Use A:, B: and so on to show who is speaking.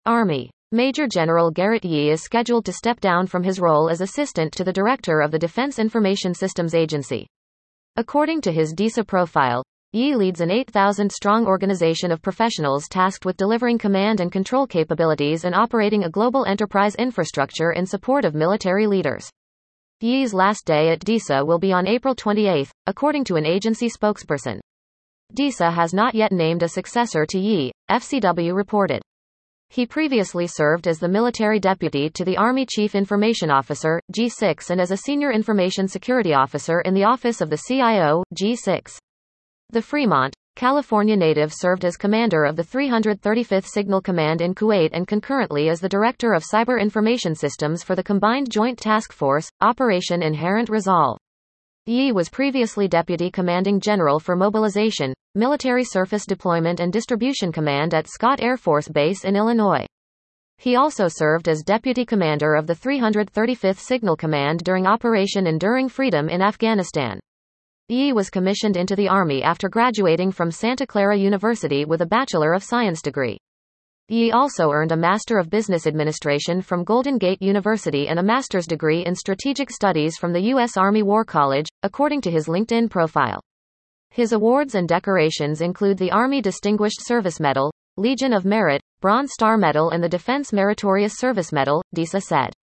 A: Army. Major General Garrett Yi is scheduled to step down from his role as assistant to the director of the Defense Information Systems Agency. According to his DISA profile, Yi leads an 8,000-strong organization of professionals tasked with delivering command and control capabilities and operating a global enterprise infrastructure in support of military leaders. Yi's last day at DISA will be on April 28, according to an agency spokesperson. DISA has not yet named a successor to Yi, FCW reported. He previously served as the military deputy to the Army Chief Information Officer, G6, and as a senior information security officer in the Office of the CIO, G6. The Fremont, California native served as commander of the 335th Signal Command in Kuwait and concurrently as the director of cyber information systems for the Combined Joint Task Force, Operation Inherent Resolve. Yi was previously Deputy Commanding General for Mobilization, Military Surface Deployment and Distribution Command at Scott Air Force Base in Illinois. He also served as Deputy Commander of the 335th Signal Command during Operation Enduring Freedom in Afghanistan. Yi was commissioned into the Army after graduating from Santa Clara University with a Bachelor of Science degree. Yi also earned a Master of Business Administration from Golden Gate University and a master's degree in Strategic Studies from the U.S. Army War College, according to his LinkedIn profile. His awards and decorations include the Army Distinguished Service Medal, Legion of Merit, Bronze Star Medal and the Defense Meritorious Service Medal, DISA said.